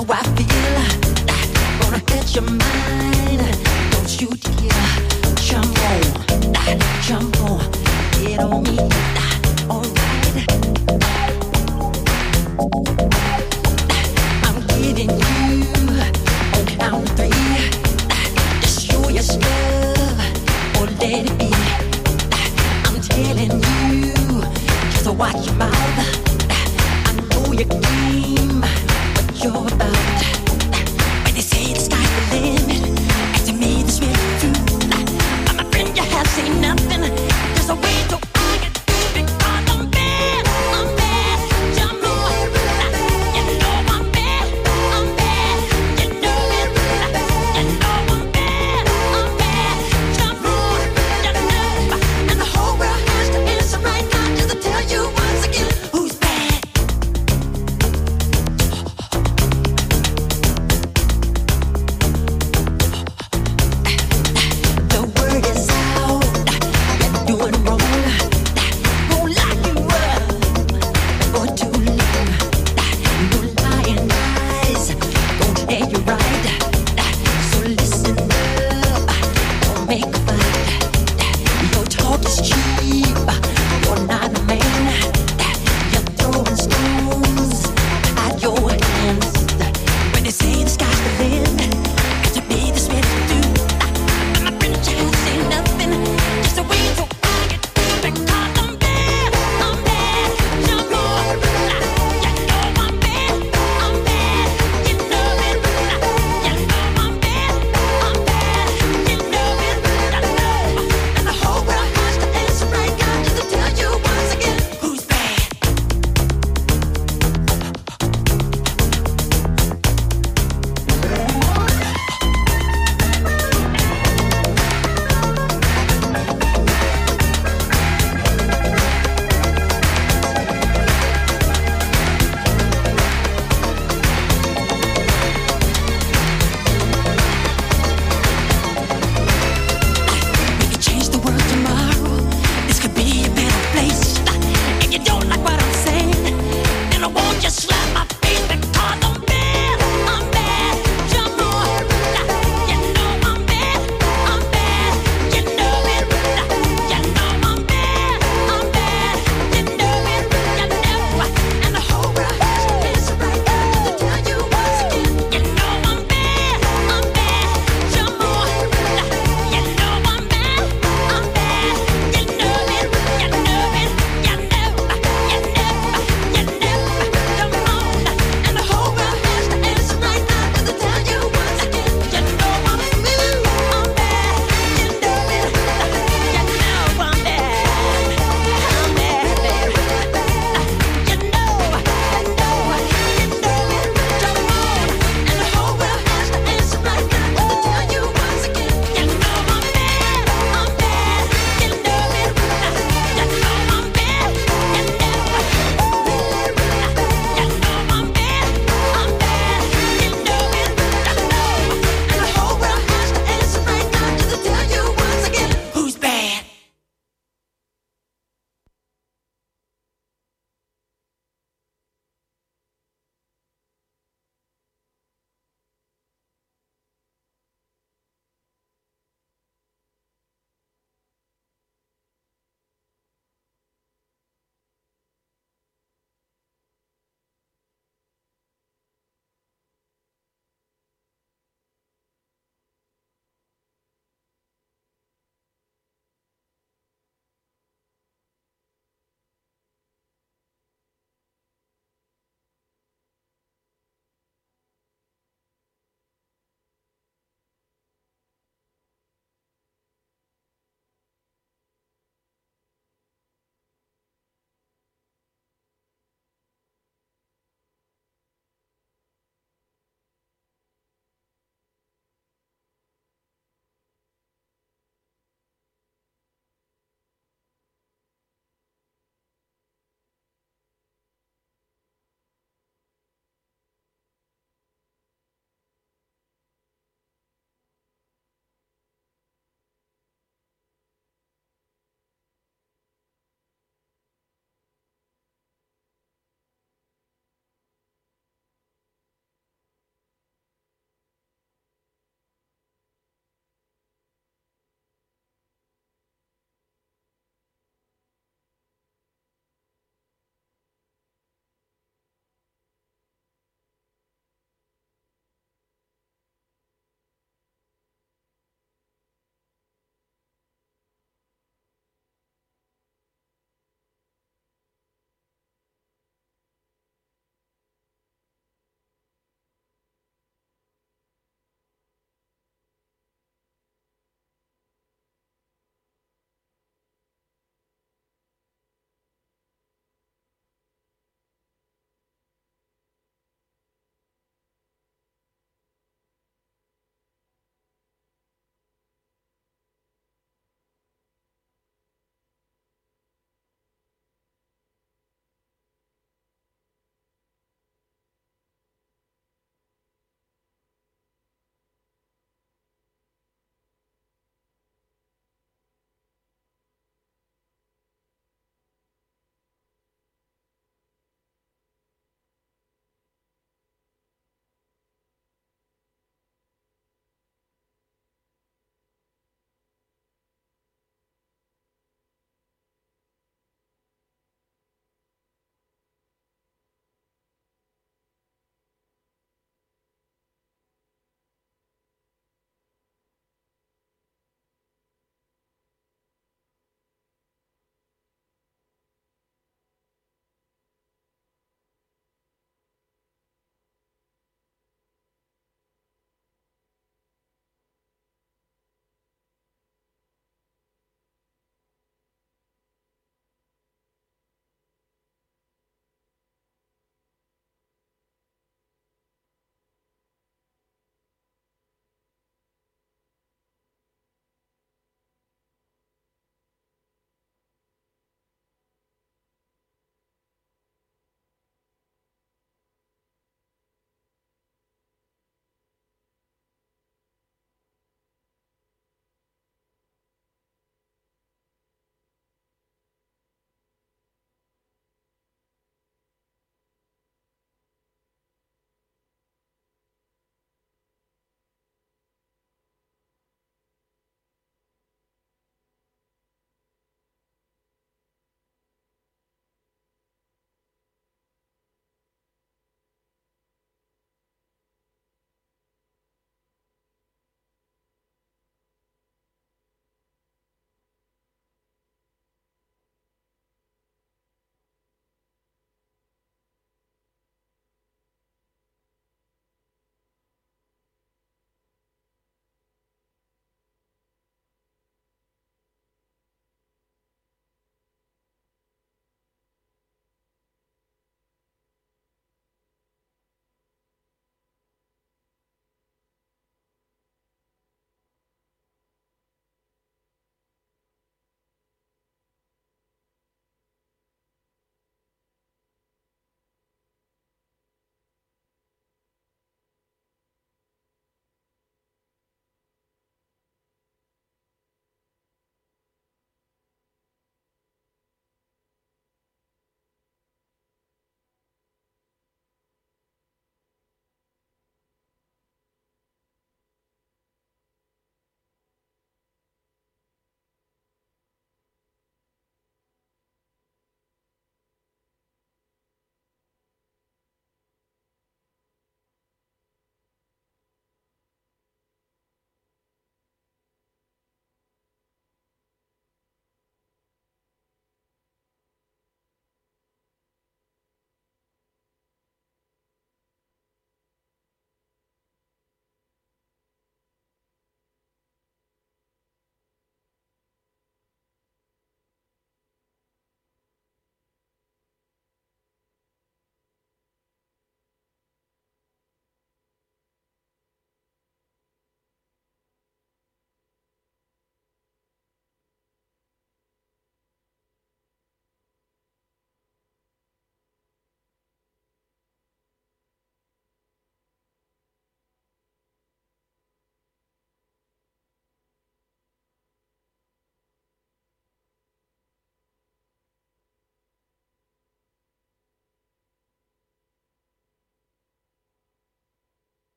how I feel. Gonna get your mind. Don't you dare jump on, get on me. Alright, I'm giving you on count three. Just show your stuff or let it be. I'm telling you, just watch your mouth. I know your game, what you're about. When they say the sky's the limit, and to me this really true. I'm a friend, you have seen nothing. There's a way to argue because I'm bad. Jump on,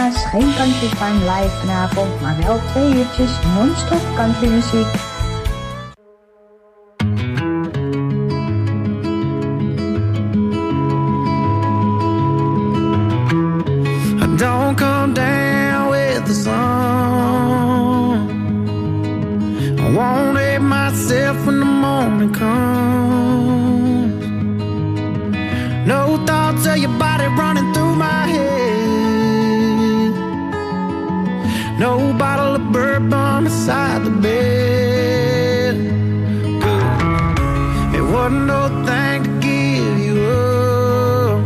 helaas geen Country Time live vanavond, maar wel 2 uurtjes non-stop countrymuziek. Don't come down with the sun. I won't hate myself when the morning comes. No thoughts of your body running through my head. No bottle of bourbon beside the bed. Good. It wasn't no thing to give you up.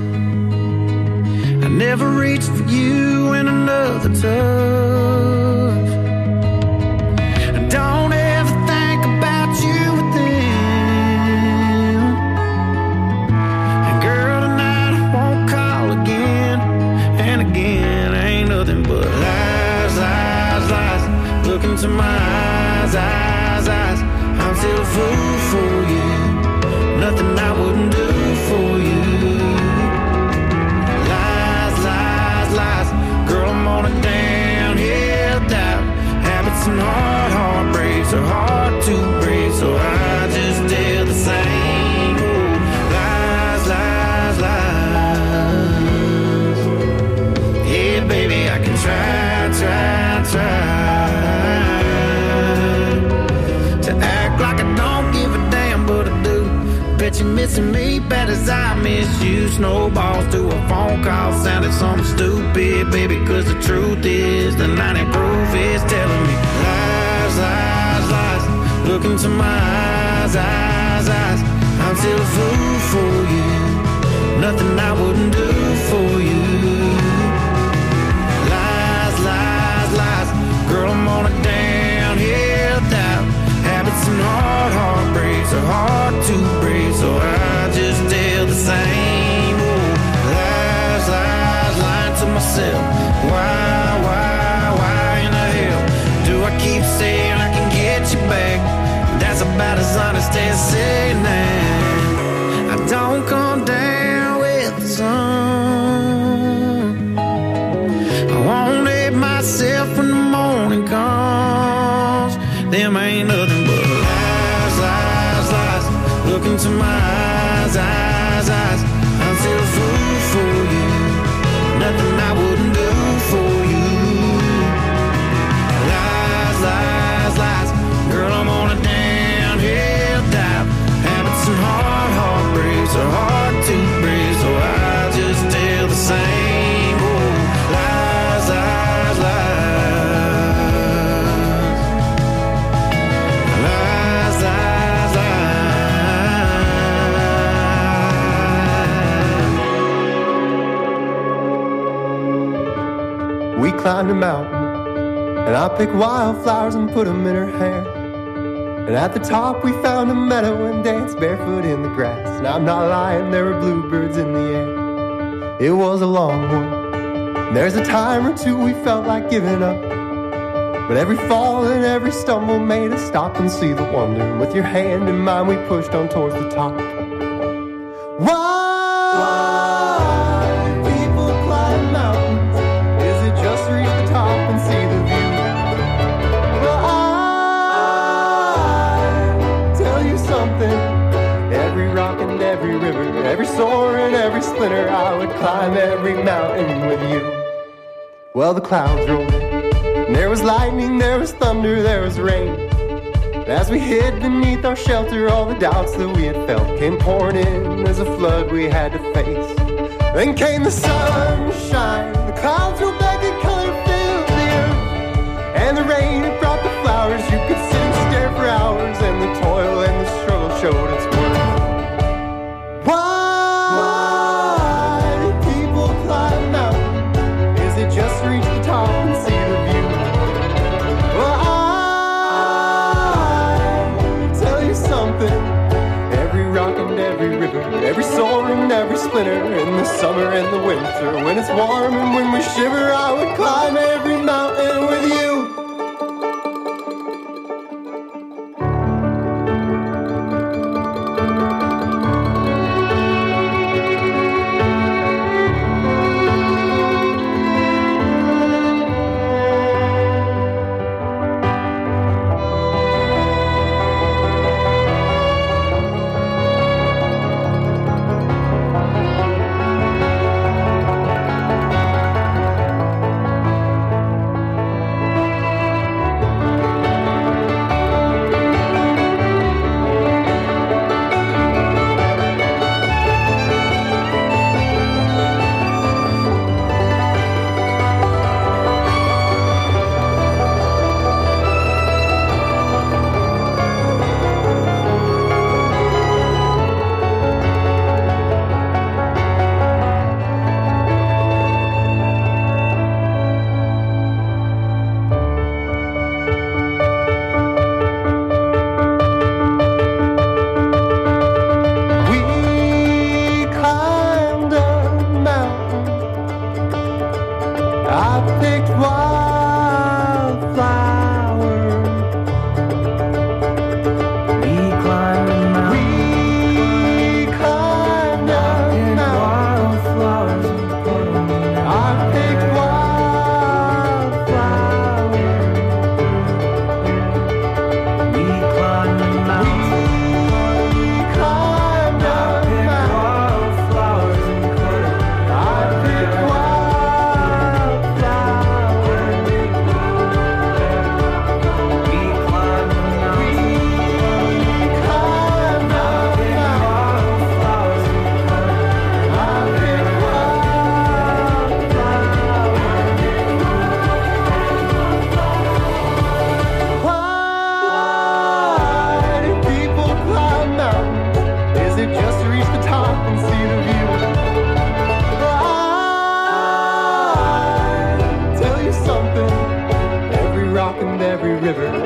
I never reached for you in another touch. I don't ever think about you with them. And girl, tonight I won't call again. And again, ain't nothing but lies, lies, lies. Look into my eyes, eyes, eyes. I'm still a fool for you. Nothing I wouldn't do for you. Girl, I'm on a downhill doubt. Habits and heartbreaks are hard to break, so I just tell the same old lies, lies, lies. Yeah, baby, I can try to act like I don't give a damn, but I do. Bet you're missing me bad as I miss you. Snowballs through a phone call sounded something stupid, baby, cause the truth is the 90 proof is telling me lies, lies, lies. Look into my eyes, eyes, eyes. I'm still a fool for you. Nothing I wouldn't do for you. Lies, lies, lies. Girl, I'm on a downhill doubt. Habits and heartbreaks are hard to break, so I just tell the same old lies, lies, lying to myself. Why in the hell do I keep saying I can get you back? That's about as honest as saying that I don't come down with the sun. I won't hate myself when the morning comes. Them ain't nothing but lies, lies, lies. Look into my eyes, eyes, eyes. I'm still a fool for you. Nothing I wouldn't do for you. Lies, lies, lies. Girl, I'm on a downhill dive. Habits and heartbreaks are hard to break, so I just tell the same old lies, lies, lies. We climbed a mountain, and I picked wildflowers and put them in her hair. And at the top we found a meadow and danced barefoot in the grass. And I'm not lying, there were bluebirds in the air. It was a long one, and there's a time or two we felt like giving up. But every fall and every stumble made us stop and see the wonder. And with your hand in mine we pushed on towards the top. Why people climb mountains? Is it just to reach the top and see the view? Well, I tell you something. Every rock and every river, every soar and every splinter, I would climb every mountain with you. Well, the clouds rolled, and there was lightning, there was thunder, there was rain. And as we hid beneath our shelter, all the doubts that we had felt came pouring in as a flood we had to face. Then came the sunshine, the clouds rolled back and color filled the earth. And the rain, it brought the flowers, you could sit and stare for hours, and the toil and the struggle showed its worth. Why do people climb mountains? Is it just to reach the top and see the view? Well, I tell you something. Every rock and every river, every soar and every splinter, in the summer and the winter, when it's warm and when we shiver, I would climb every mountain with you.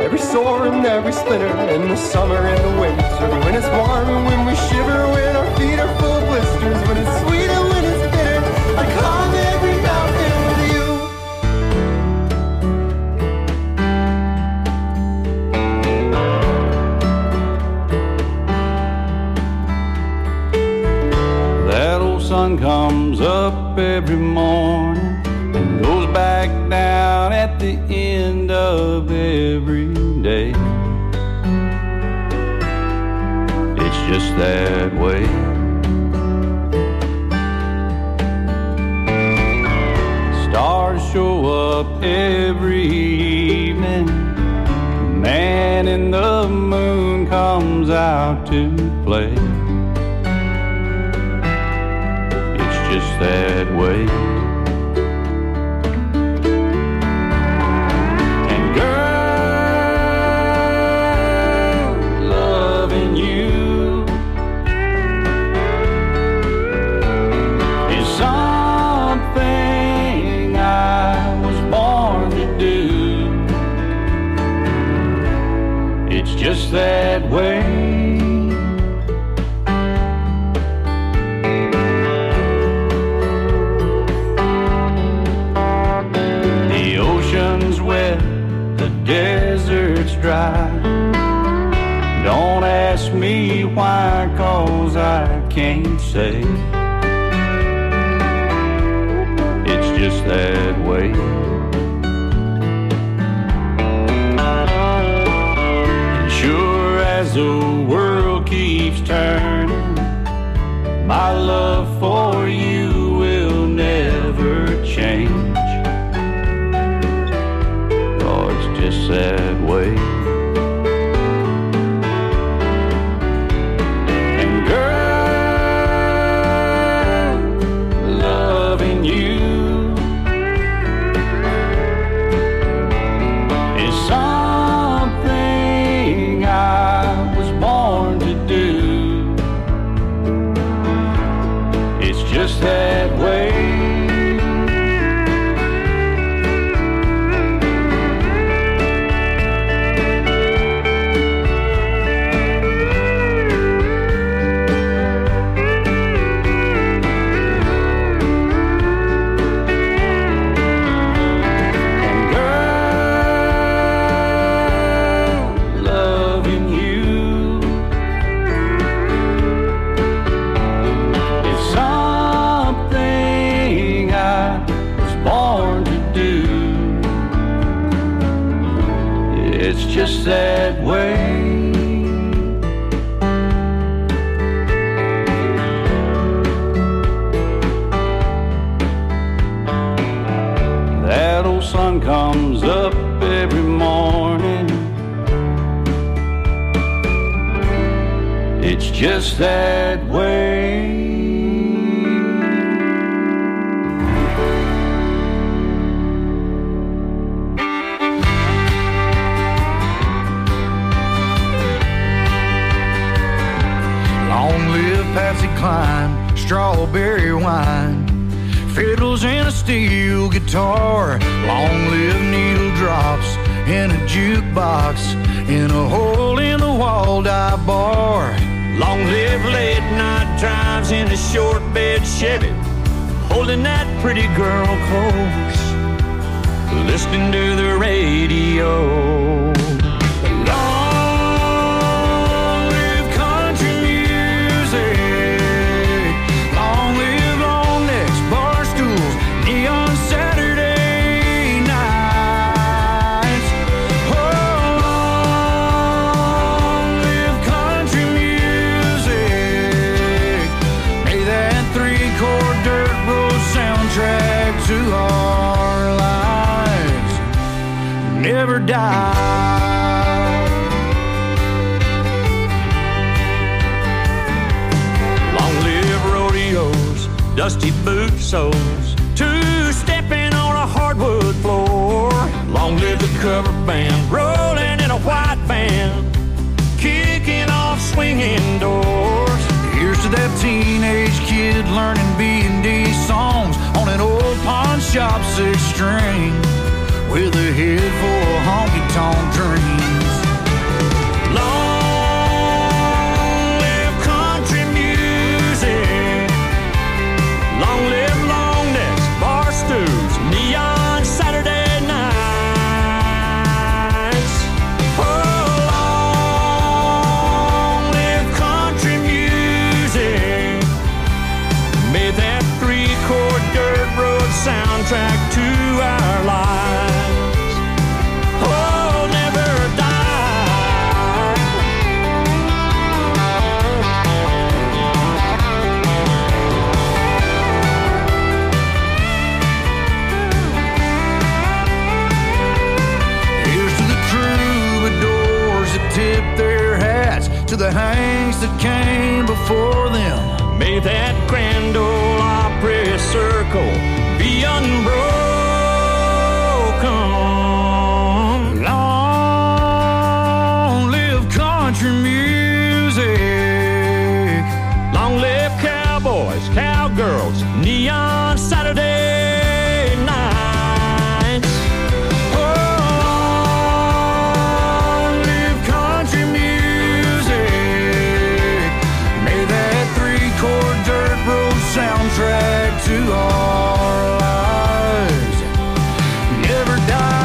every sore and every splinter, in the summer and the winter, when it's warm and when we shiver, when our feet are full of blisters, when it's sweet and when it's bitter, I'd climb every mountain with you. That old sun comes up every morning and goes back down at the end of every day. It's just that way. Stars show up every evening. The man in the moon comes out to play. It's just that way. Just that way. The ocean's wet, the desert's dry. Don't ask me why, 'cause I can't say. It's just that way. As the world keeps turning, my love for you will never change. Oh, it's just that way. And girl, loving you is something I was born to do. It's just that way. Just that way. That old sun comes up every morning. It's just that way. Patsy Cline, strawberry wine, fiddles and a steel guitar. Long live needle drops in a jukebox, in a hole in the wall dive bar. Long live late night drives in a short bed Chevy, holding that pretty girl close, listening to the radio. To our lives never die. Long live rodeos, dusty boot soles, two-stepping on a hardwood floor. Long live the cover band, rolling in a white van, kicking off swinging doors. Here's to that teenage kid learning B&D songs on an old pawn shop 6-string with a head full of honky-tonk dreams. tip their hats to the hanks that came before them. May that Grand Ole Opry circle be unbroken. Long live country music. Long live cowboys, cowgirls, neon Saturday nights. Oh, long live country music. May that three-chord dirt road soundtrack to our lives never die.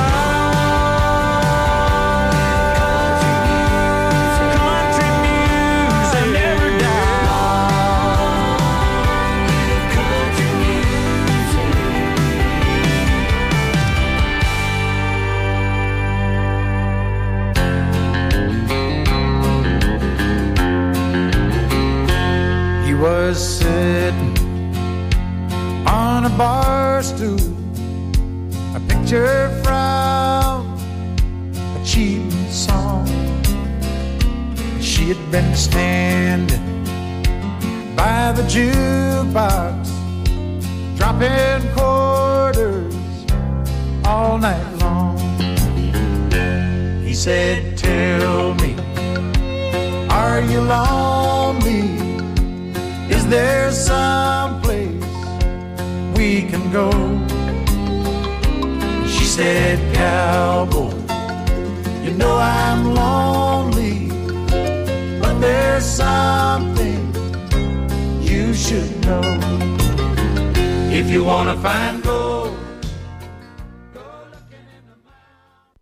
Country music never He was sitting on a bar stool, a picture from a cheap song. She had been standing by the jukebox, dropping quarters all night long. He said, "Tell me, are you lonely? Is there some place we can go?" She said, "Cowboy, you know I'm lonely, but there's something you should know. If you wanna find gold, go looking in the mountains."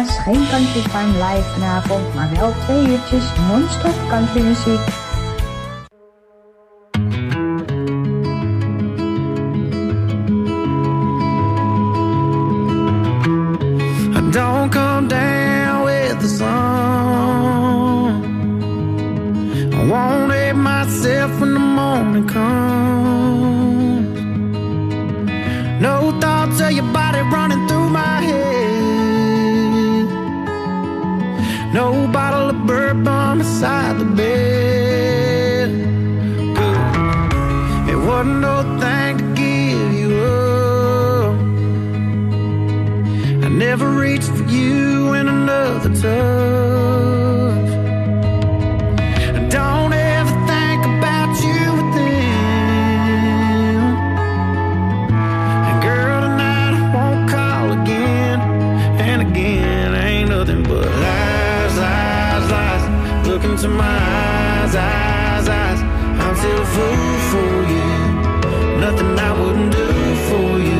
Helaas geen Country Time live vanavond, maar wel 2 uurtjes non-stop countrymuziek. Don't come down with the sun. I won't hate myself when the morning comes. No thoughts of your body running through my head. No bottle of bourbon beside the bed. It wasn't no thing to give you up. I never reached for you in another touch. I don't ever think about you within. And girl, tonight I won't call again. And again, ain't nothing but lies, lies, lies. Look into my eyes, eyes, eyes. I'm still a fool for you. Nothing I wouldn't do for you.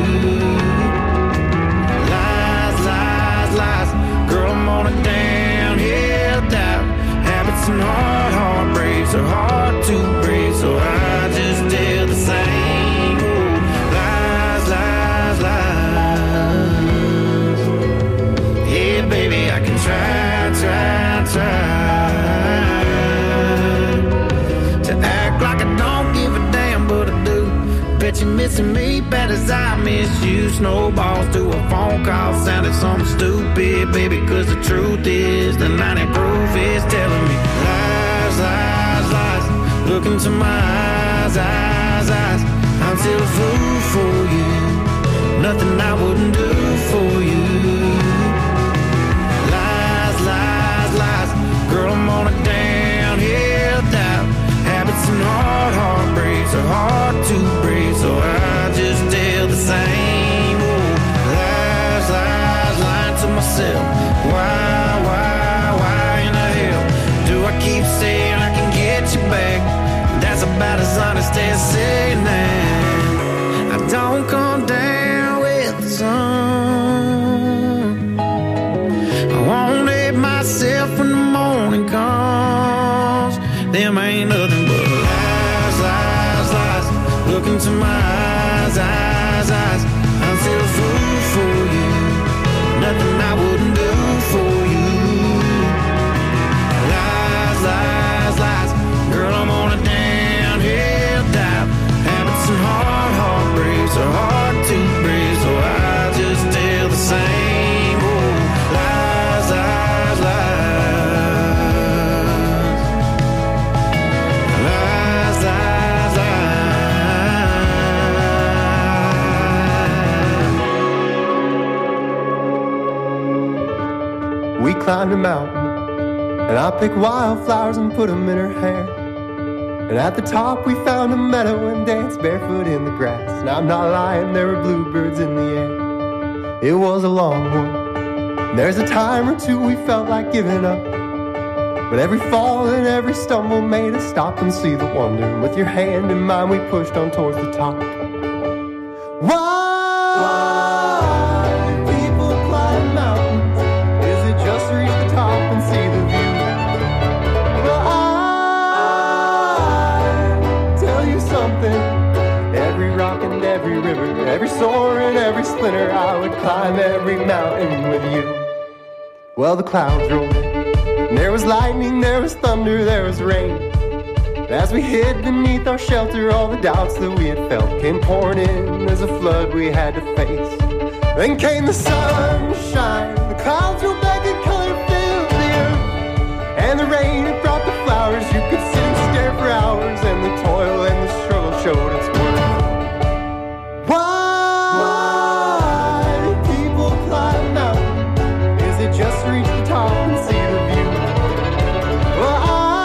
Girl, I'm on a downhill doubt. Habits and heartbreaks are hard to break, so I just tell the same old lies, lies, lies. Yeah, baby, I can try to act like I don't give a damn, but I do. Bet you're missing me bad as I miss you. Snowballs through a phone call sounded something stupid, baby, cause the truth is the 90 proof is telling me lies, lies, lies. Look into my eyes, eyes, eyes. I'm still a fool for you. Nothing I wouldn't do for you. Lies, lies, lies. Girl, I'm on a downhill doubt. Habits and heartbreaks are hard to break, so I just tell the same old lies, lies, lying to myself. Why in the hell do I keep saying I can get you back? That's about as honest as saying that. I don't come down with the sun. I won't hate myself when the morning comes. Them ain't nothing but lies, lies, lies. Look into my eyes, eyes, eyes. I'm still a fool for you. Nothing I wouldn't do for you. Lies, lies, lies. Girl, I'm on a downhill dive. Habits and heartbreaks are hard to break, so I just tell the same old lies, lies, lies. Lies, lies, lies. We climbed a mountain, and I picked wildflowers and put them in her hair. And at the top we found a meadow and danced barefoot in the grass. And I'm not lying, there were bluebirds in the air. It was a long one. There's a time or two we felt like giving up, but every fall and every stumble made us stop and see the wonder. And with your hand in mine we pushed on towards the top. Why people climb mountains? Is it just to reach the top and see the view? Well, I tell you something. Every rock and every river, every soar and every splinter, I would climb every mountain with you. Well, the clouds rolled in. There was lightning, there was thunder, there was rain. As we hid beneath our shelter, all the doubts that we had felt came pouring in as a flood we had to face. Then came the sunshine, the clouds rolled back and color filled the earth. And the rain, it brought the flowers, you could sit and stare for hours, and the toil and the struggle showed its worth. Why people climb mountains? Is it just to reach the top and see the view? Well,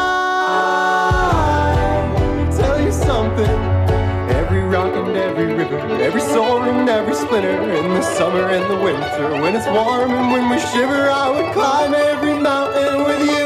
I tell you something. Every rock and every river, every soar and every splinter, in the summer and the winter, when it's warm and when we shiver, I would climb every mountain with you.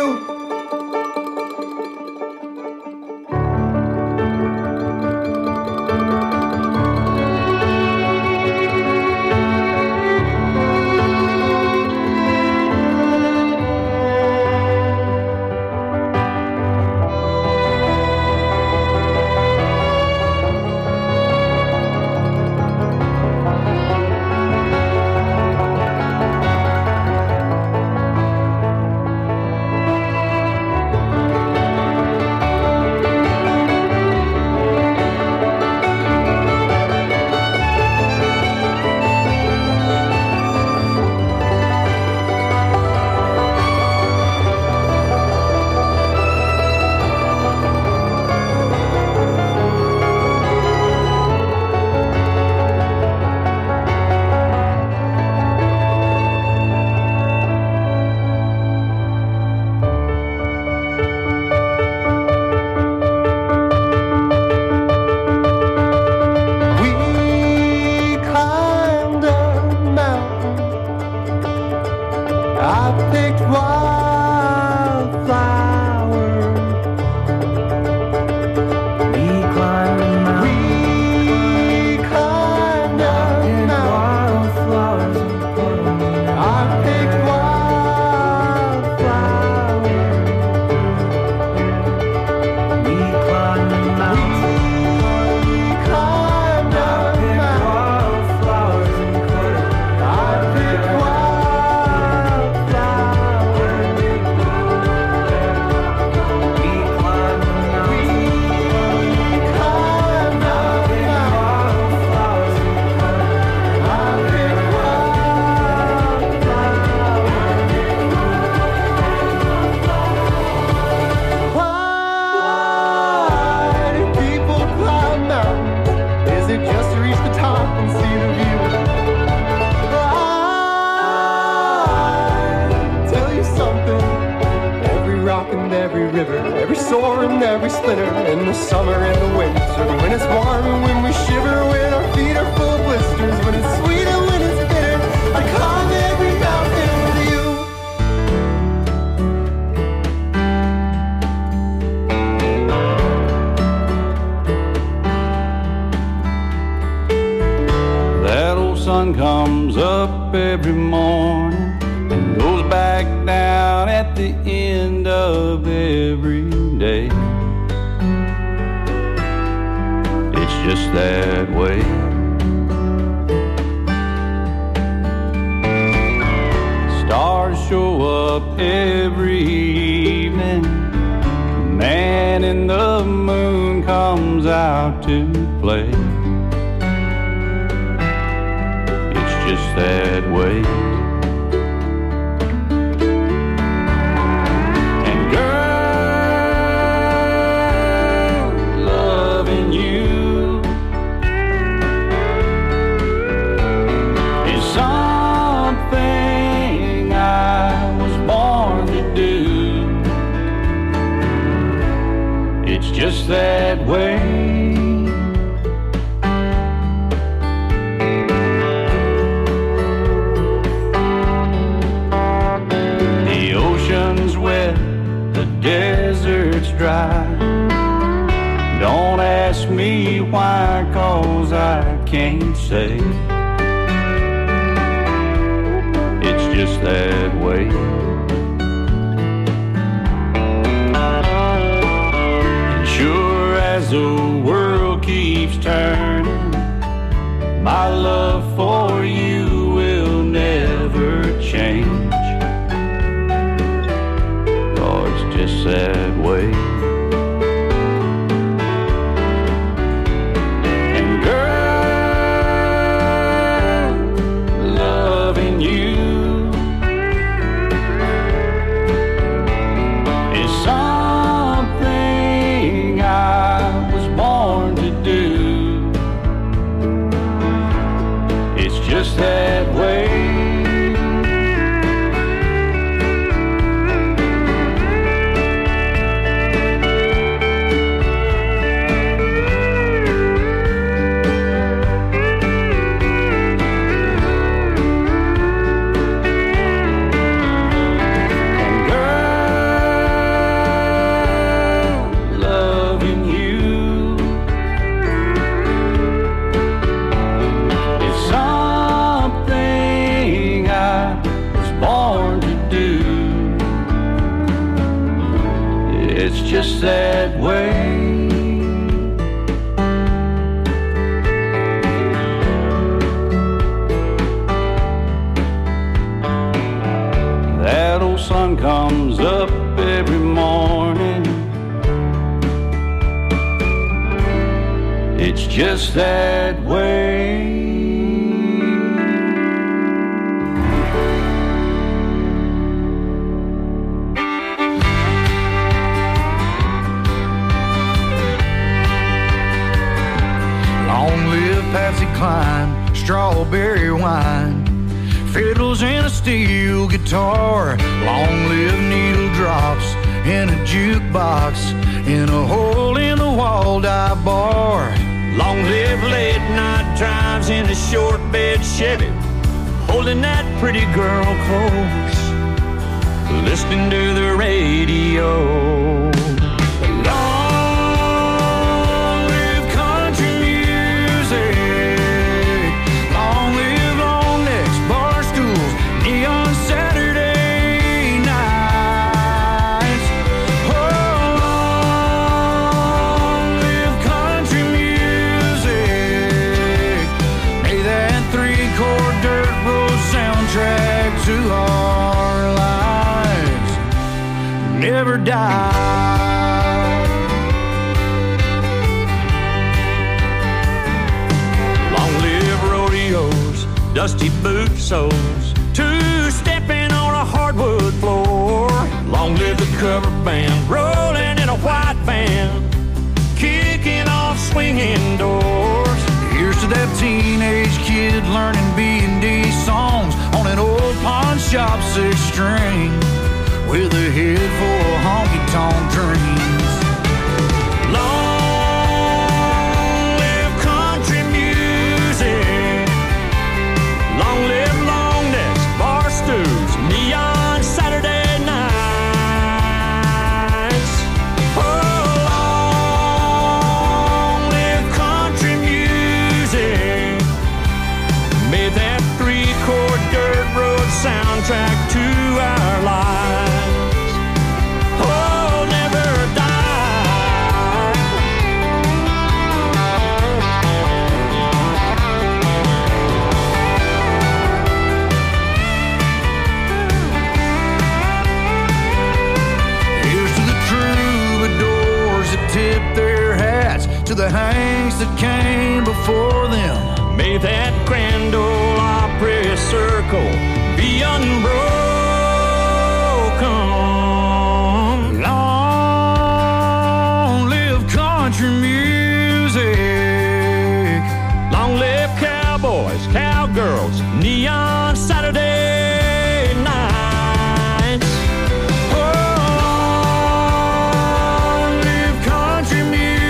summer and the winter. When it's warm and when we shiver, when our feet are full of blisters. When it's sweet and when it's bitter, I'd climb every mountain with you. That old sun comes up every morning and goes back down at the end of every day. It's just that way. Stars show up every evening. Man in the moon comes out to play. It's just that way. Just that way. The ocean's wet, the desert's dry. Don't ask me why, 'cause I can't say. It's just that way. As the world keeps turning, my love for you will never change. Oh, it's just that way. And girl, loving you is something I born to do. It's just that way. Just that way. That old sun comes up every morning. It's just that way. Patsy Cline, strawberry wine, fiddles and a steel guitar. Long live needle drops in a jukebox, in a hole in the wall dive bar. Long live late night drives in a short bed Chevy, holding that pretty girl close, listening to the radio. To our lives never die. Long live rodeos, dusty boot soles, two-stepping on a hardwood floor. Long live the cover band, rolling in a white van, kicking off swinging doors. Here's to that teenage kid learning B&D songs on an old pawn shop 6-string with a head full of honky-tonk dreams. Long to the hanks that came before them. May that grand ole Opry circle be unbroken. Long live country music. Long live cowboys, cowgirls, neon Saturday nights. Oh, long live country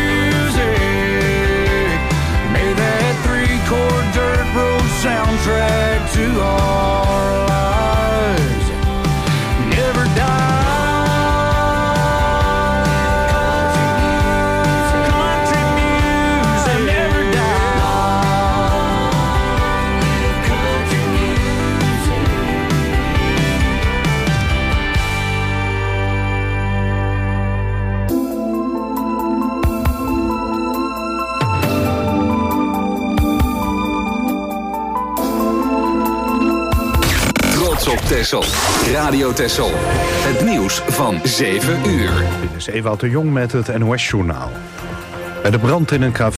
music. May that 3-chord dirt road soundtrack to our lives never die. Country music never die. Country music. Trots op Texel. Radio Texel. Het nieuws van 7 uur. Dit is Ewout de Jong met het NOS-journaal. Bij de brand in een café